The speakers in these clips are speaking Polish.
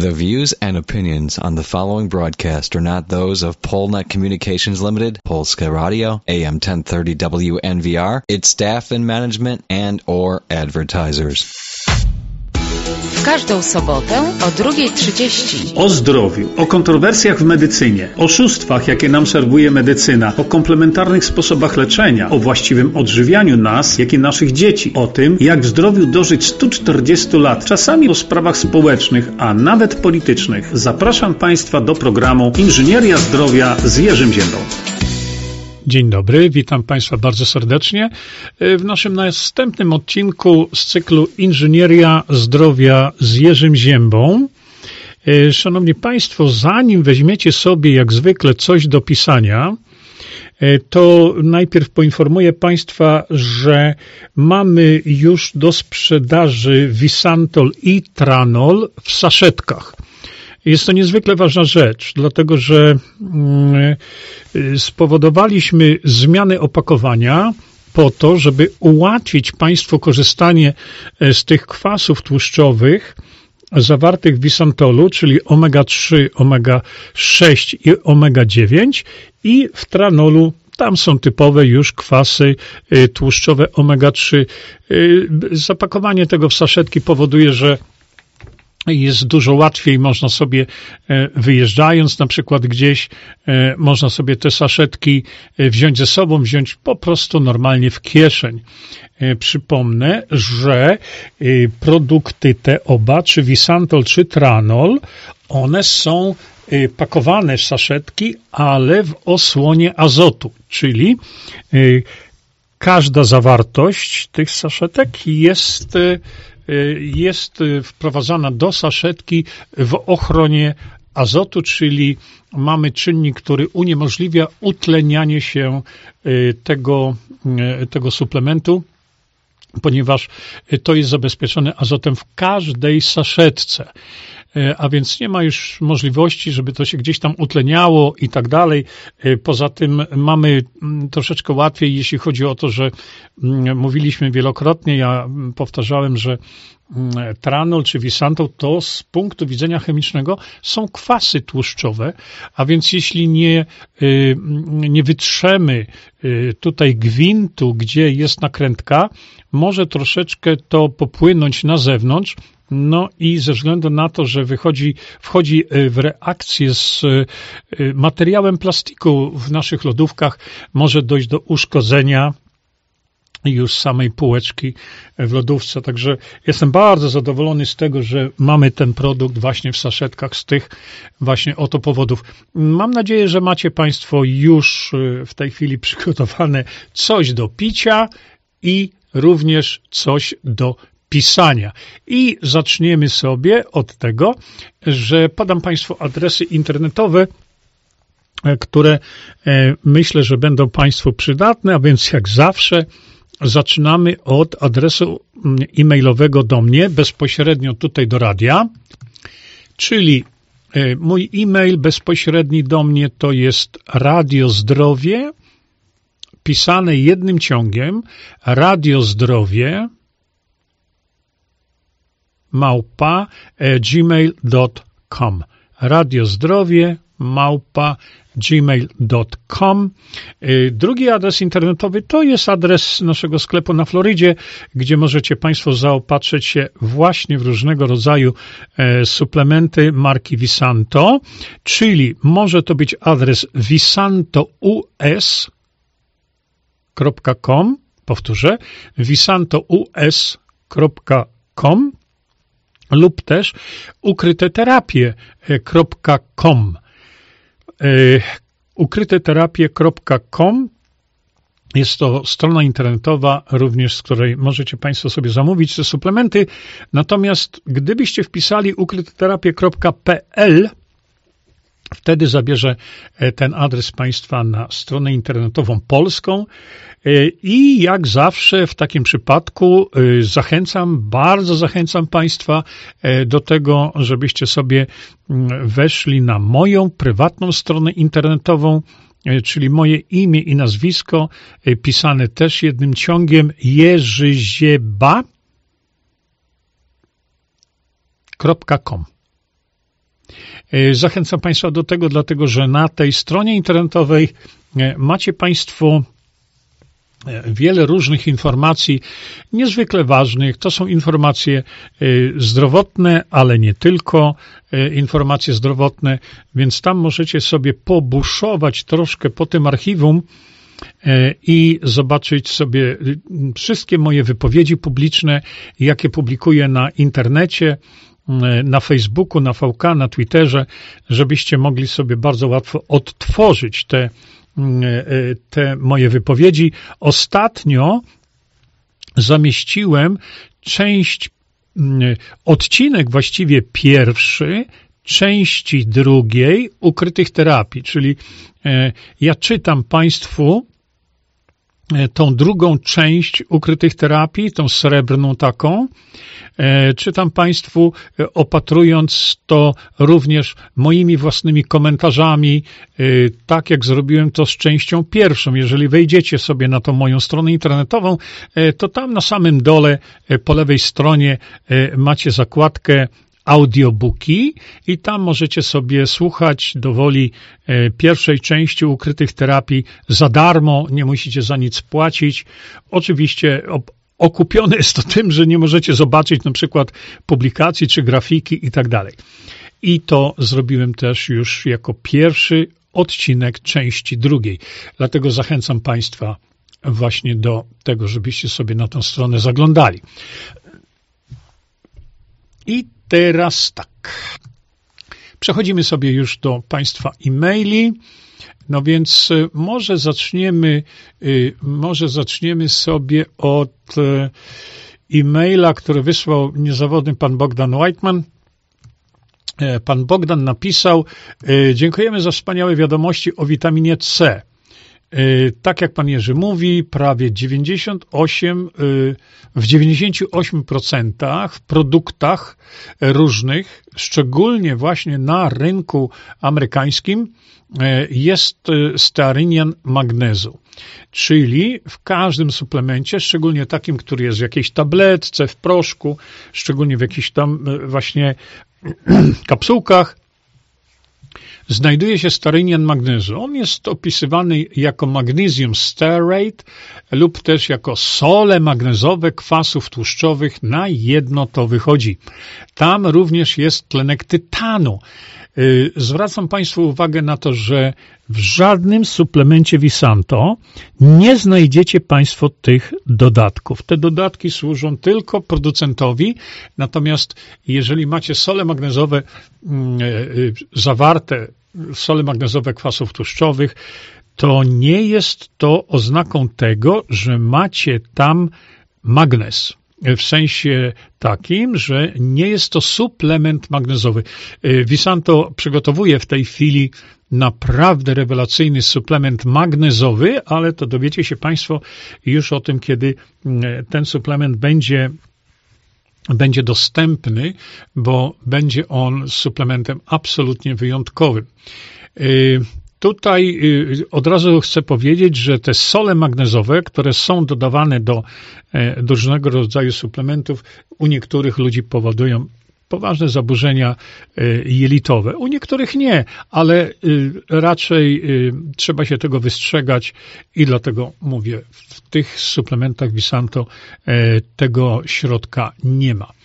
The views and opinions on the following broadcast are not those of Polnet Communications Limited, Polska Radio, AM 1030 WNVR, its staff and management, and or advertisers. W każdą sobotę o 2:30. O zdrowiu, o kontrowersjach w medycynie, oszustwach, jakie nam serwuje medycyna, o komplementarnych sposobach leczenia, o właściwym odżywianiu nas, jak i naszych dzieci, o tym, jak w zdrowiu dożyć 140 lat, czasami o sprawach społecznych, a nawet politycznych. Zapraszam Państwa do programu Inżynieria Zdrowia z Jerzym Ziębą. Dzień dobry, witam Państwa bardzo serdecznie w naszym następnym odcinku z cyklu Inżynieria Zdrowia z Jerzym Ziębą. Szanowni Państwo, zanim weźmiecie sobie jak zwykle coś do pisania, to najpierw poinformuję Państwa, że mamy już do sprzedaży Visantol i Tranol w saszetkach. Jest to niezwykle ważna rzecz, dlatego że spowodowaliśmy zmianę opakowania po to, żeby ułatwić Państwu korzystanie z tych kwasów tłuszczowych zawartych w Visantolu, czyli omega-3, omega-6 i omega-9 i w Tranolu tam są typowe już kwasy tłuszczowe omega-3. Zapakowanie tego w saszetki powoduje, że jest dużo łatwiej, można sobie wyjeżdżając na przykład gdzieś, można sobie te saszetki wziąć ze sobą, wziąć po prostu normalnie w kieszeń. Przypomnę, że produkty te oba, czy Visantol, czy Tranol, one są pakowane w saszetki, ale w osłonie azotu, czyli każda zawartość tych saszetek jest wprowadzana do saszetki w ochronie azotu, czyli mamy czynnik, który uniemożliwia utlenianie się tego suplementu, ponieważ to jest zabezpieczone azotem w każdej saszetce. A więc nie ma już możliwości, żeby to się gdzieś tam utleniało i tak dalej. Poza tym mamy troszeczkę łatwiej, jeśli chodzi o to, że mówiliśmy wielokrotnie, ja powtarzałem, że Tranol czy Visantol to z punktu widzenia chemicznego są kwasy tłuszczowe, a więc jeśli nie wytrzemy tutaj gwintu, gdzie jest nakrętka, może troszeczkę to popłynąć na zewnątrz. No i ze względu na to, że wchodzi w reakcję z materiałem plastiku w naszych lodówkach, może dojść do uszkodzenia już samej półeczki w lodówce. Także jestem bardzo zadowolony z tego, że mamy ten produkt właśnie w saszetkach z tych właśnie oto powodów. Mam nadzieję, że macie Państwo już w tej chwili przygotowane coś do picia i również coś do pisania. I zaczniemy sobie od tego, że podam Państwu adresy internetowe, które myślę, że będą Państwu przydatne, a więc jak zawsze zaczynamy od adresu e-mailowego do mnie, bezpośrednio tutaj do radia, czyli mój e-mail bezpośredni do mnie to jest radiozdrowie, pisane jednym ciągiem, radiozdrowie @gmail.com. radiozdrowie@gmail.com. Drugi adres internetowy to jest adres naszego sklepu na Florydzie, gdzie możecie Państwo zaopatrzyć się właśnie w różnego rodzaju suplementy marki Visanto, czyli może to być adres visantous.com, powtórzę, visantous.com lub też ukryteterapie.com. ukryteterapie.com jest to strona internetowa również, z której możecie Państwo sobie zamówić te suplementy. Natomiast gdybyście wpisali ukryteterapie.pl, wtedy zabierze ten adres Państwa na stronę internetową polską i jak zawsze w takim przypadku bardzo zachęcam Państwa do tego, żebyście sobie weszli na moją prywatną stronę internetową, czyli moje imię i nazwisko, pisane też jednym ciągiem, jerzyzieba.com. Zachęcam Państwa do tego, dlatego że na tej stronie internetowej macie Państwo wiele różnych informacji, niezwykle ważnych. To są informacje zdrowotne, ale nie tylko informacje zdrowotne, więc tam możecie sobie pobuszować troszkę po tym archiwum i zobaczyć sobie wszystkie moje wypowiedzi publiczne, jakie publikuję na internecie, na Facebooku, na VK, na Twitterze, żebyście mogli sobie bardzo łatwo odtworzyć te moje wypowiedzi. Ostatnio zamieściłem odcinek właściwie pierwszy części drugiej ukrytych terapii, czyli ja czytam Państwu tą drugą część ukrytych terapii, tą srebrną taką, czytam Państwu, opatrując to również moimi własnymi komentarzami, tak jak zrobiłem to z częścią pierwszą. Jeżeli wejdziecie sobie na tą moją stronę internetową, to tam na samym dole, po lewej stronie macie zakładkę audiobooki i tam możecie sobie słuchać do woli pierwszej części ukrytych terapii za darmo, nie musicie za nic płacić. Oczywiście okupione jest to tym, że nie możecie zobaczyć na przykład publikacji czy grafiki i tak dalej. I to zrobiłem też już jako pierwszy odcinek części drugiej. Dlatego zachęcam Państwa właśnie do tego, żebyście sobie na tę stronę zaglądali. I teraz tak. Przechodzimy sobie już do Państwa e-maili. No więc może zaczniemy sobie od e-maila, który wysłał niezawodny pan Bogdan Whiteman. Pan Bogdan napisał: dziękujemy za wspaniałe wiadomości o witaminie C. Tak jak pan Jerzy mówi, prawie 98% w produktach różnych, szczególnie właśnie na rynku amerykańskim, jest stearynian magnezu. Czyli w każdym suplemencie, szczególnie takim, który jest w jakiejś tabletce, w proszku, szczególnie w jakichś tam właśnie kapsułkach, znajduje się stearynian magnezu. On jest opisywany jako magnesium stearate lub też jako sole magnezowe kwasów tłuszczowych. Na jedno to wychodzi. Tam również jest tlenek tytanu. Zwracam Państwu uwagę na to, że w żadnym suplemencie Visanto nie znajdziecie Państwo tych dodatków. Te dodatki służą tylko producentowi, natomiast jeżeli macie sole magnezowe zawarte, sole magnezowe kwasów tłuszczowych, to nie jest to oznaką tego, że macie tam magnez. W sensie takim, że nie jest to suplement magnezowy. Visanto przygotowuje w tej chwili naprawdę rewelacyjny suplement magnezowy, ale to dowiecie się Państwo już o tym, kiedy ten suplement będzie dostępny, bo będzie on suplementem absolutnie wyjątkowym. Tutaj od razu chcę powiedzieć, że te sole magnezowe, które są dodawane do różnego rodzaju suplementów, u niektórych ludzi powodują poważne zaburzenia jelitowe. U niektórych nie, ale raczej trzeba się tego wystrzegać i dlatego mówię, w tych suplementach Visanto tego środka nie ma.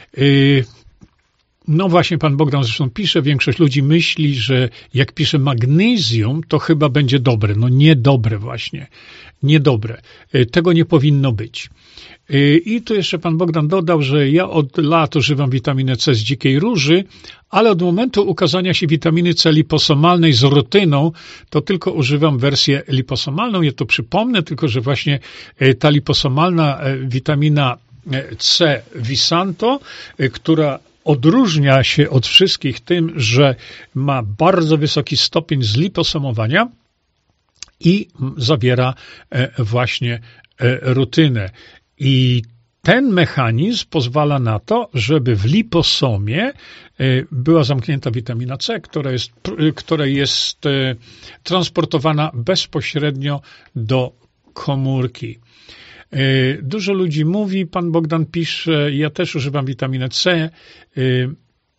No właśnie, pan Bogdan zresztą pisze, większość ludzi myśli, że jak pisze magnesium, to chyba będzie dobre. No niedobre właśnie, niedobre. Tego nie powinno być. I tu jeszcze pan Bogdan dodał, że ja od lat używam witaminę C z dzikiej róży, ale od momentu ukazania się witaminy C liposomalnej z rutyną, to tylko używam wersję liposomalną. Ja to przypomnę, tylko że właśnie ta liposomalna witamina C Visanto, która odróżnia się od wszystkich tym, że ma bardzo wysoki stopień zliposomowania i zawiera właśnie rutynę. I ten mechanizm pozwala na to, żeby w liposomie była zamknięta witamina C, która jest transportowana bezpośrednio do komórki. Dużo ludzi mówi, pan Bogdan pisze, ja też używam witaminy C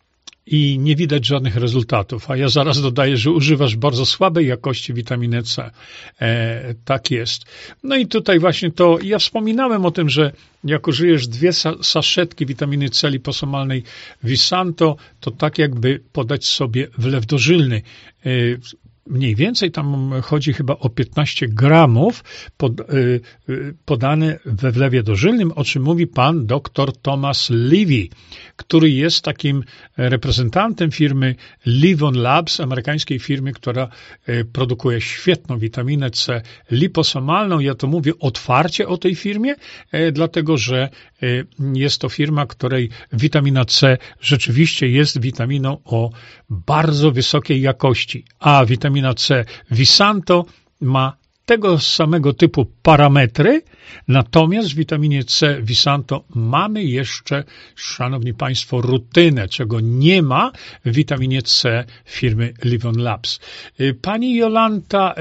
i nie widać żadnych rezultatów. A ja zaraz dodaję, że używasz bardzo słabej jakości witaminy C. Tak jest. No i tutaj właśnie to, ja wspominałem o tym, że jak użyjesz 2 saszetki witaminy C liposomalnej Visanto, to tak jakby podać sobie wlew dożylny. Mniej więcej tam chodzi chyba o 15 gramów podane we wlewie dożylnym, o czym mówi pan dr Thomas Levy, który jest takim reprezentantem firmy Livon Labs, amerykańskiej firmy, która produkuje świetną witaminę C liposomalną. Ja to mówię otwarcie o tej firmie, dlatego że jest to firma, której witamina C rzeczywiście jest witaminą o bardzo wysokiej jakości, a witamina C Visanto ma tego samego typu parametry, natomiast w witaminie C Visanto mamy jeszcze, szanowni państwo, rutynę, czego nie ma w witaminie C firmy Livon Labs. Pani Jolanta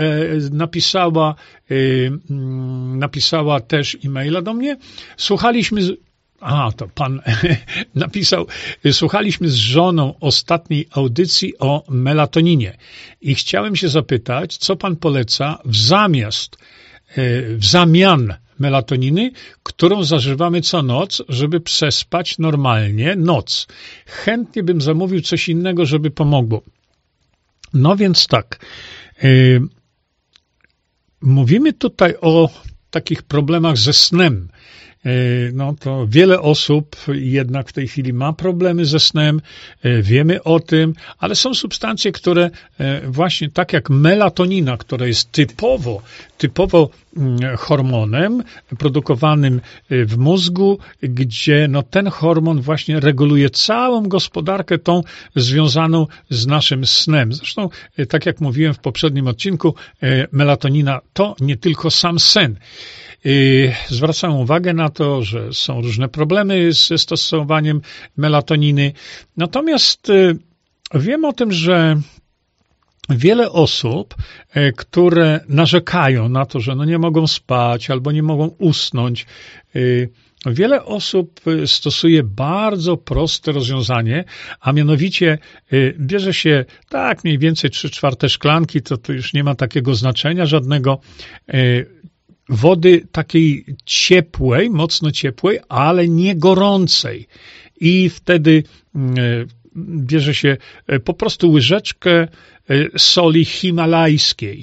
napisała też e-maila do mnie. To pan napisał, słuchaliśmy z żoną ostatniej audycji o melatoninie i chciałem się zapytać, co pan poleca w zamian melatoniny, którą zażywamy co noc, żeby przespać normalnie noc. Chętnie bym zamówił coś innego, żeby pomogło. No więc tak, mówimy tutaj o takich problemach ze snem. No to wiele osób jednak w tej chwili ma problemy ze snem, wiemy o tym, ale są substancje, które właśnie tak jak melatonina, która jest typowo hormonem produkowanym w mózgu, gdzie no ten hormon właśnie reguluje całą gospodarkę tą związaną z naszym snem. Zresztą, tak jak mówiłem w poprzednim odcinku, melatonina to nie tylko sam sen. Zwracam uwagę na to, że są różne problemy ze stosowaniem melatoniny. Natomiast wiem o tym, że wiele osób, które narzekają na to, że no nie mogą spać albo nie mogą usnąć, wiele osób stosuje bardzo proste rozwiązanie, a mianowicie bierze się tak mniej więcej 3/4 szklanki, to już nie ma takiego znaczenia żadnego, wody takiej ciepłej, mocno ciepłej, ale nie gorącej. I wtedy bierze się po prostu łyżeczkę soli himalajskiej.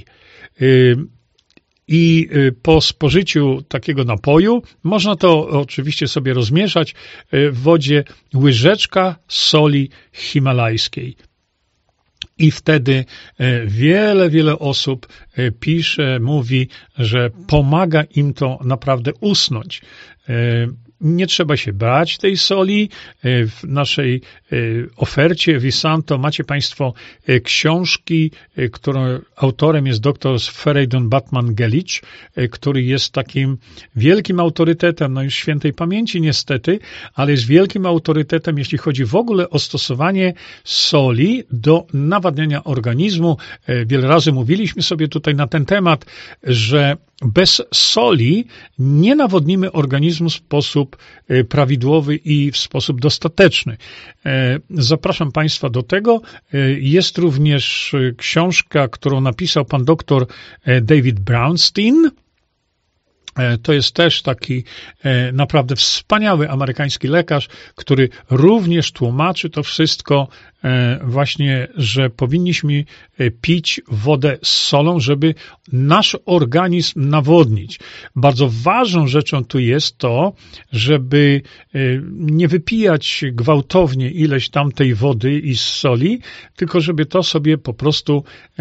I po spożyciu takiego napoju można to oczywiście sobie rozmieszać w wodzie, łyżeczka soli himalajskiej. I wtedy wiele osób pisze, mówi, że pomaga im to naprawdę usnąć. Nie trzeba się bać tej soli. W naszej ofercie Visanto macie państwo książki, którą autorem jest dr Feridun Batman-Gelic, który jest takim wielkim autorytetem, no już świętej pamięci niestety, ale jest wielkim autorytetem, jeśli chodzi w ogóle o stosowanie soli do nawadniania organizmu. Wiele razy mówiliśmy sobie tutaj na ten temat, że bez soli nie nawodnimy organizmu w sposób prawidłowy i w sposób dostateczny. Zapraszam państwa do tego. Jest również książka, którą napisał pan doktor David Brownstein. To jest też taki naprawdę wspaniały amerykański lekarz, który również tłumaczy to wszystko właśnie, że powinniśmy pić wodę z solą, żeby nasz organizm nawodnić. Bardzo ważną rzeczą tu jest to, żeby nie wypijać gwałtownie ileś tamtej wody i soli, tylko żeby to sobie po prostu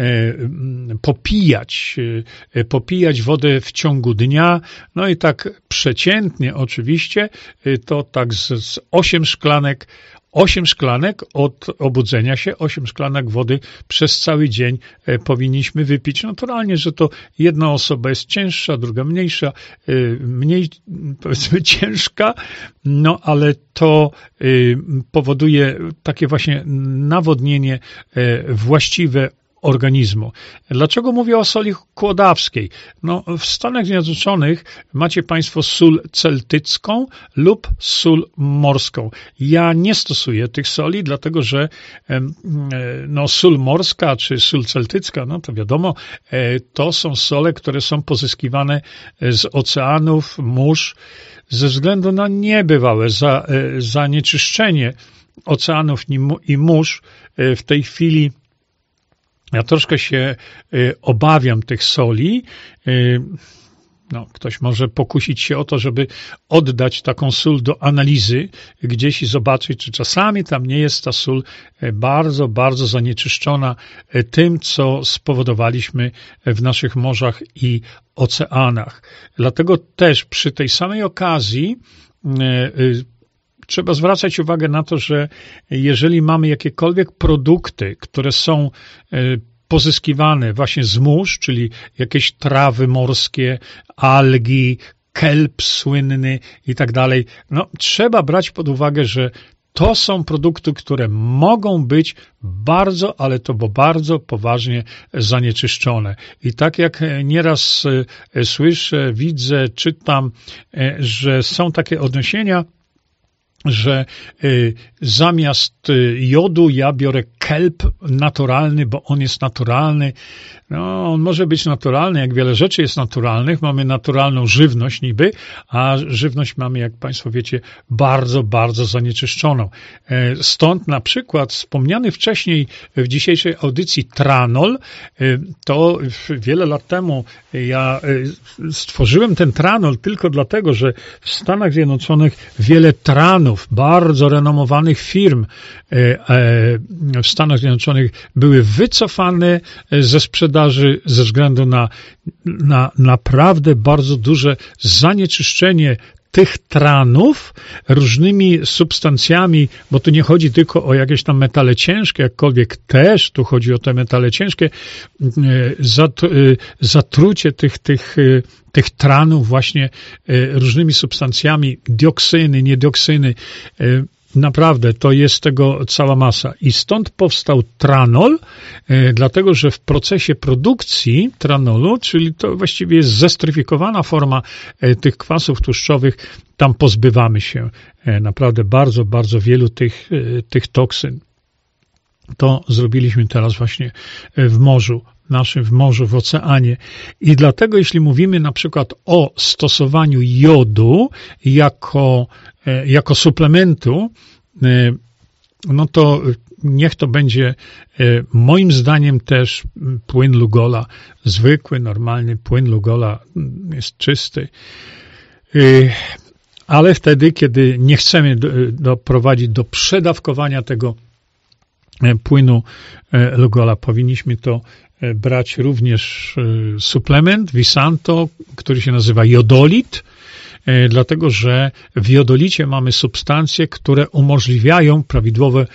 popijać wodę w ciągu dnia. No i tak przeciętnie oczywiście to tak z 8 szklanek od obudzenia się, 8 szklanek wody przez cały dzień powinniśmy wypić. Naturalnie, że to jedna osoba jest cięższa, druga mniejsza, mniej powiedzmy ciężka, no ale to powoduje takie właśnie nawodnienie właściwe organizmu. Dlaczego mówię o soli kłodawskiej? No, w Stanach Zjednoczonych macie Państwo sól celtycką lub sól morską. Ja nie stosuję tych soli, dlatego że no, sól morska czy sól celtycka, no to wiadomo, to są sole, które są pozyskiwane z oceanów, mórz, ze względu na niebywałe zanieczyszczenie oceanów i mórz. W tej chwili ja troszkę się obawiam tych soli. No, ktoś może pokusić się o to, żeby oddać taką sól do analizy gdzieś i zobaczyć, czy czasami tam nie jest ta sól bardzo, bardzo zanieczyszczona tym, co spowodowaliśmy w naszych morzach i oceanach. Dlatego też przy tej samej okazji trzeba zwracać uwagę na to, że jeżeli mamy jakiekolwiek produkty, które są pozyskiwane właśnie z mórz, czyli jakieś trawy morskie, algi, kelp słynny i tak dalej, no trzeba brać pod uwagę, że to są produkty, które mogą być bardzo, ale to bardzo poważnie zanieczyszczone. I tak jak nieraz słyszę, widzę, czytam, że są takie odniesienia, że zamiast jodu ja biorę kelp naturalny, bo on jest naturalny. No, on może być naturalny, jak wiele rzeczy jest naturalnych. Mamy naturalną żywność niby, a żywność mamy, jak Państwo wiecie, bardzo, bardzo zanieczyszczoną. Stąd na przykład wspomniany wcześniej w dzisiejszej audycji tranol, to wiele lat temu ja stworzyłem ten tranol tylko dlatego, że w Stanach Zjednoczonych wiele tranów, bardzo renomowanych firm w Stanach Zjednoczonych były wycofane ze sprzedaży ze względu na naprawdę bardzo duże zanieczyszczenie tych tranów różnymi substancjami, bo tu nie chodzi tylko o jakieś tam metale ciężkie, jakkolwiek też tu chodzi o te metale ciężkie, zatrucie tych tranów właśnie różnymi substancjami, dioksyny, niedioksyny. Naprawdę, to jest tego cała masa. I stąd powstał tranol, dlatego że w procesie produkcji tranolu, czyli to właściwie jest zestryfikowana forma tych kwasów tłuszczowych, tam pozbywamy się naprawdę bardzo, bardzo wielu tych toksyn. To zrobiliśmy teraz właśnie w morzu, w oceanie. I dlatego, jeśli mówimy na przykład o stosowaniu jodu jako suplementu, no to niech to będzie moim zdaniem też płyn Lugola. Zwykły, normalny płyn Lugola jest czysty. Ale wtedy, kiedy nie chcemy doprowadzić do przedawkowania tego płynu Lugola, powinniśmy to brać również suplement Visanto, który się nazywa jodolit, dlatego że w jodolicie mamy substancje, które umożliwiają prawidłowe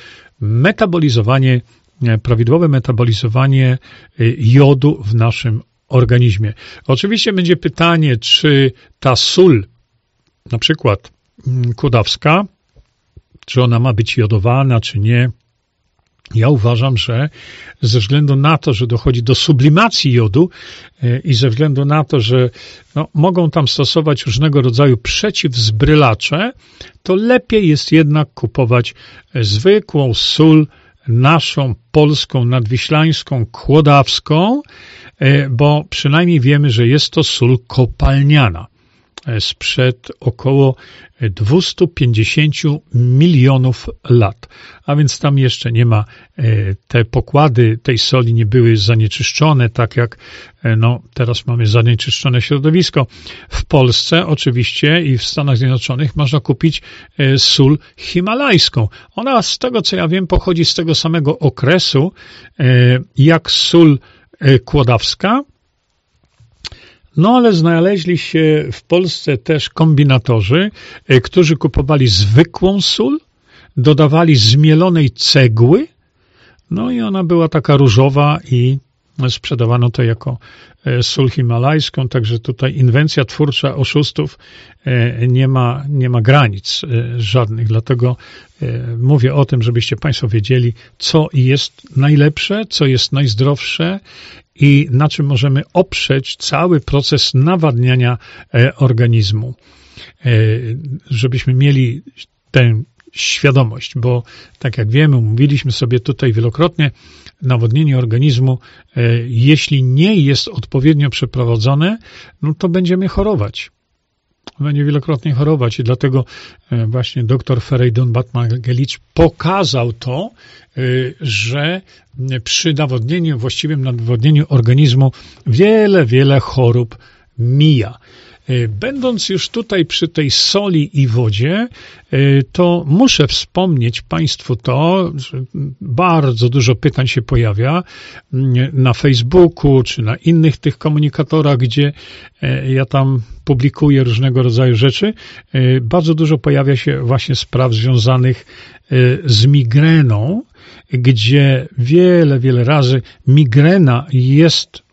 metabolizowanie jodu w naszym organizmie. Oczywiście będzie pytanie, czy ta sól, na przykład kłodawska, czy ona ma być jodowana, czy nie. Ja uważam, że ze względu na to, że dochodzi do sublimacji jodu i ze względu na to, że mogą tam stosować różnego rodzaju przeciwzbrylacze, to lepiej jest jednak kupować zwykłą sól naszą, polską, nadwiślańską, kłodawską, bo przynajmniej wiemy, że jest to sól kopalniana sprzed około 250 milionów lat. A więc tam jeszcze nie ma, te pokłady tej soli nie były zanieczyszczone, tak jak teraz mamy zanieczyszczone środowisko. W Polsce oczywiście i w Stanach Zjednoczonych można kupić sól himalajską. Ona, z tego co ja wiem, pochodzi z tego samego okresu jak sól kłodawska. No ale znaleźli się w Polsce też kombinatorzy, którzy kupowali zwykłą sól, dodawali zmielonej cegły, no i ona była taka różowa i sprzedawano to jako sól himalajską, także tutaj inwencja twórcza oszustów nie ma granic żadnych, dlatego mówię o tym, żebyście Państwo wiedzieli, co jest najlepsze, co jest najzdrowsze i na czym możemy oprzeć cały proces nawadniania organizmu, żebyśmy mieli tę świadomość, bo tak jak wiemy, mówiliśmy sobie tutaj wielokrotnie, nawodnienie organizmu, jeśli nie jest odpowiednio przeprowadzone, no to będziemy chorować. Będzie wielokrotnie chorować i dlatego właśnie dr Fereydun Batmanghelidj pokazał to, że przy nawodnieniu, właściwym nawodnieniu organizmu wiele chorób mija. Będąc już tutaj przy tej soli i wodzie, to muszę wspomnieć Państwu to, że bardzo dużo pytań się pojawia na Facebooku czy na innych tych komunikatorach, gdzie ja tam publikuję różnego rodzaju rzeczy. Bardzo dużo pojawia się właśnie spraw związanych z migreną, gdzie wiele razy migrena jest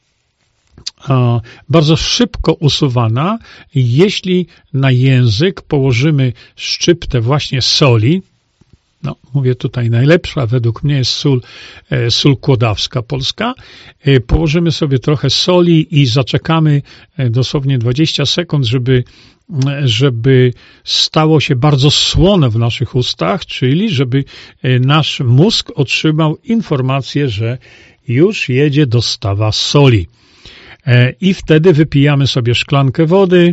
bardzo szybko usuwana, jeśli na język położymy szczyptę właśnie soli. No, mówię tutaj najlepsza, według mnie jest sól kłodawska polska. Położymy sobie trochę soli i zaczekamy dosłownie 20 sekund, żeby stało się bardzo słone w naszych ustach, czyli żeby nasz mózg otrzymał informację, że już jedzie dostawa soli. I wtedy wypijamy sobie szklankę wody,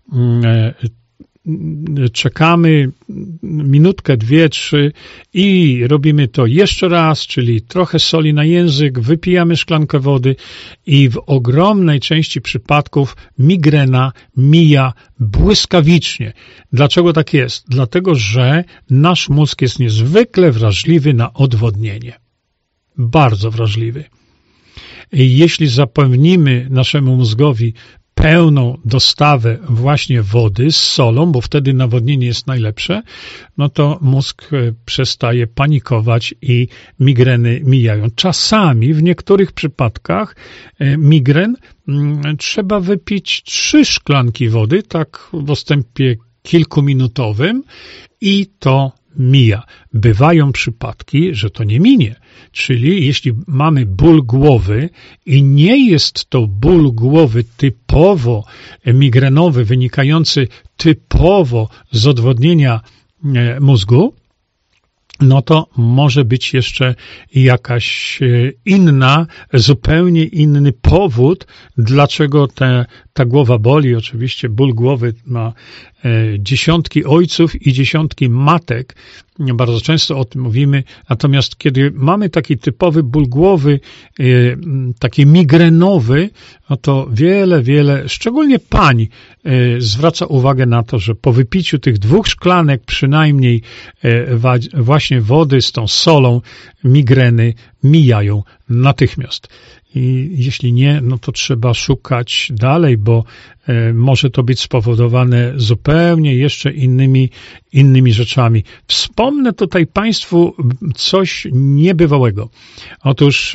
czekamy minutkę, 2, 3 i robimy to jeszcze raz, czyli trochę soli na język, wypijamy szklankę wody i w ogromnej części przypadków migrena mija błyskawicznie. Dlaczego tak jest? Dlatego, że nasz mózg jest niezwykle wrażliwy na odwodnienie. Bardzo wrażliwy. Jeśli zapewnimy naszemu mózgowi pełną dostawę właśnie wody z solą, bo wtedy nawodnienie jest najlepsze, no to mózg przestaje panikować i migreny mijają. Czasami w niektórych przypadkach migren trzeba wypić 3 szklanki wody, tak w odstępie kilkuminutowym i to mija. Bywają przypadki, że to nie minie. Czyli jeśli mamy ból głowy i nie jest to ból głowy typowo migrenowy, wynikający typowo z odwodnienia mózgu, no to może być jeszcze jakaś inna, zupełnie inny powód, dlaczego ta głowa boli. Oczywiście ból głowy ma dziesiątki ojców i dziesiątki matek. Bardzo często o tym mówimy. Natomiast kiedy mamy taki typowy ból głowy, taki migrenowy, no to wiele, szczególnie pań, zwraca uwagę na to, że po wypiciu tych 2 szklanek przynajmniej właśnie wody z tą solą migreny mijają natychmiast. I jeśli nie, no to trzeba szukać dalej, bo może to być spowodowane zupełnie jeszcze innymi rzeczami. Wspomnę tutaj Państwu coś niebywałego. Otóż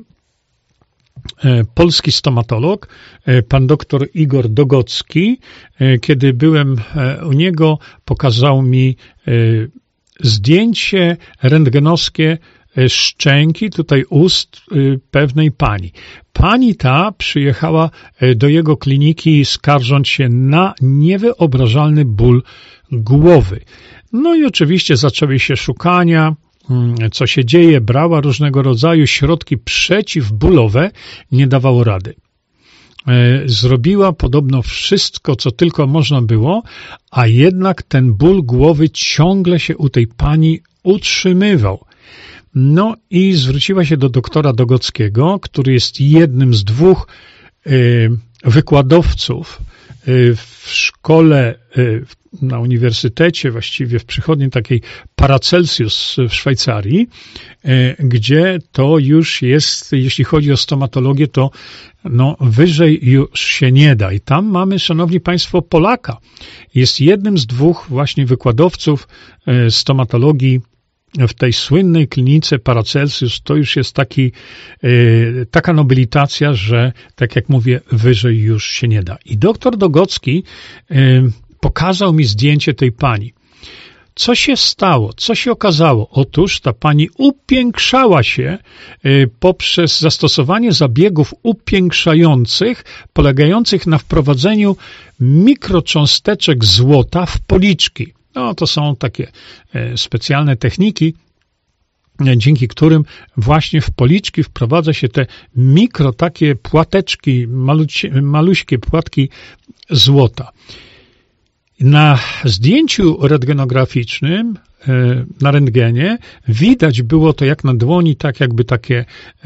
polski stomatolog, pan doktor Igor Dogocki, kiedy byłem u niego, pokazał mi zdjęcie rentgenowskie szczęki, tutaj ust pewnej pani. Pani ta przyjechała do jego kliniki, skarżąc się na niewyobrażalny ból głowy. No i oczywiście zaczęły się szukania, co się dzieje, brała różnego rodzaju środki przeciwbólowe, nie dawało rady. Zrobiła podobno wszystko, co tylko można było, a jednak ten ból głowy ciągle się u tej pani utrzymywał. No i zwróciła się do doktora Dogockiego, który jest jednym z 2 wykładowców w szkole, na uniwersytecie, właściwie w przychodni takiej Paracelsus w Szwajcarii, gdzie to już jest, jeśli chodzi o stomatologię, to no, wyżej już się nie da. I tam mamy, szanowni państwo, Polaka. Jest jednym z 2 właśnie wykładowców stomatologii w tej słynnej klinice Paracelsus to już jest taka nobilitacja, że tak jak mówię, wyżej już się nie da. I doktor Dogocki pokazał mi zdjęcie tej pani. Co się stało? Co się okazało? Otóż ta pani upiększała się poprzez zastosowanie zabiegów upiększających, polegających na wprowadzeniu mikrocząsteczek złota w policzki. No, to są takie specjalne techniki, dzięki którym właśnie w policzki wprowadza się te takie płateczki, maluśkie płatki złota. Na zdjęciu rentgenograficznym, na rentgenie, widać było to jak na dłoni, tak jakby takie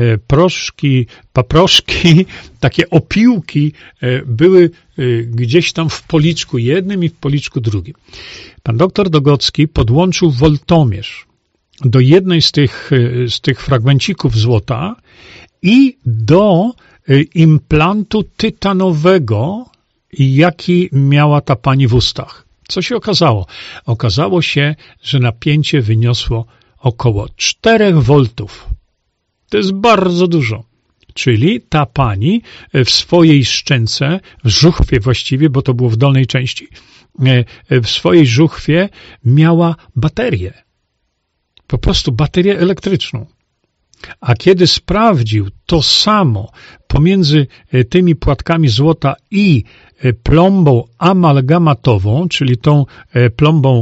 paproszki, takie opiłki były gdzieś tam w policzku jednym i w policzku drugim. Pan doktor Dogocki podłączył woltomierz do jednej z tych fragmencików złota i do implantu tytanowego, jaki miała ta pani w ustach. Co się okazało? Okazało się, że napięcie wyniosło około 4 V. To jest bardzo dużo. Czyli ta pani w swojej szczęce, w żuchwie właściwie, bo to było w dolnej części, w swojej żuchwie miała baterię. Po prostu baterię elektryczną. A kiedy sprawdził to samo pomiędzy tymi płatkami złota i plombą amalgamatową, czyli tą plombą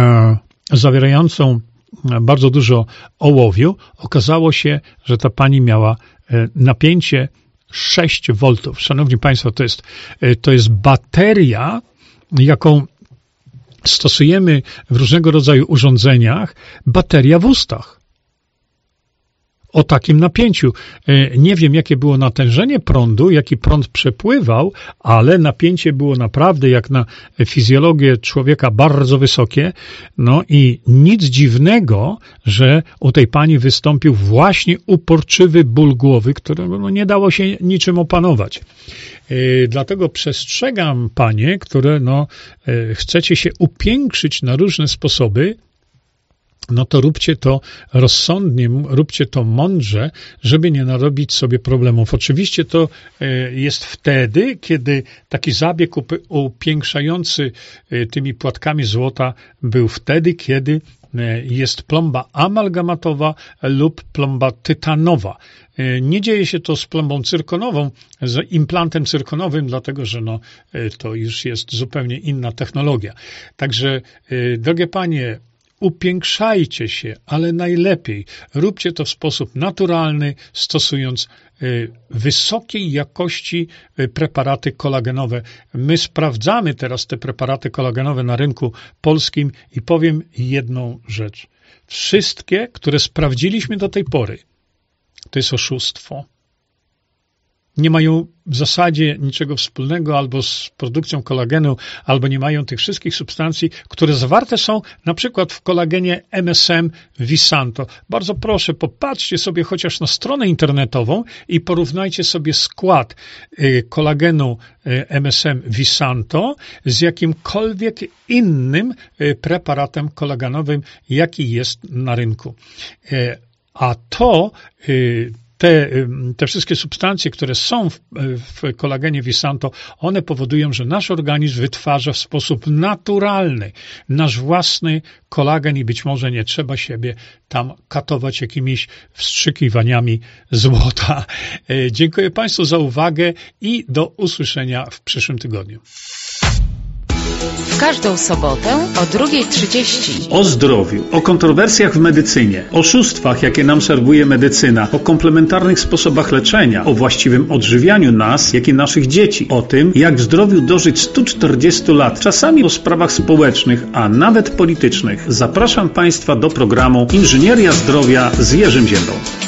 zawierającą bardzo dużo ołowiu, okazało się, że ta pani miała napięcie 6 V. Szanowni Państwo, to jest bateria, jaką stosujemy w różnego rodzaju urządzeniach, bateria w ustach. O takim napięciu. Nie wiem, jakie było natężenie prądu, jaki prąd przepływał, ale napięcie było naprawdę jak na fizjologię człowieka bardzo wysokie. No i nic dziwnego, że u tej pani wystąpił właśnie uporczywy ból głowy, którego nie dało się niczym opanować. Dlatego przestrzegam panie, które chcecie się upiększyć na różne sposoby, no to róbcie to rozsądnie, róbcie to mądrze, żeby nie narobić sobie problemów. Oczywiście to jest wtedy, kiedy taki zabieg upiększający tymi płatkami złota był wtedy, kiedy jest plomba amalgamatowa lub plomba tytanowa. Nie dzieje się to z plombą cyrkonową, z implantem cyrkonowym, dlatego że to już jest zupełnie inna technologia. Także, drogie panie, upiększajcie się, ale najlepiej róbcie to w sposób naturalny, stosując wysokiej jakości preparaty kolagenowe. My sprawdzamy teraz te preparaty kolagenowe na rynku polskim i powiem jedną rzecz. Wszystkie, które sprawdziliśmy do tej pory, to jest oszustwo. Nie mają w zasadzie niczego wspólnego albo z produkcją kolagenu, albo nie mają tych wszystkich substancji, które zawarte są na przykład w kolagenie MSM Visanto. Bardzo proszę, popatrzcie sobie chociaż na stronę internetową i porównajcie sobie skład kolagenu MSM Visanto z jakimkolwiek innym preparatem kolagenowym, jaki jest na rynku. A to te wszystkie substancje, które są w kolagenie Visanto, one powodują, że nasz organizm wytwarza w sposób naturalny nasz własny kolagen i być może nie trzeba siebie tam katować jakimiś wstrzykiwaniami złota. Dziękuję Państwu za uwagę i do usłyszenia w przyszłym tygodniu. W każdą sobotę o 2:30. O zdrowiu, o kontrowersjach w medycynie, oszustwach, jakie nam serwuje medycyna, o komplementarnych sposobach leczenia, o właściwym odżywianiu nas, jak i naszych dzieci, o tym, jak w zdrowiu dożyć 140 lat, czasami o sprawach społecznych, a nawet politycznych. Zapraszam Państwa do programu Inżynieria Zdrowia z Jerzym Ziębą.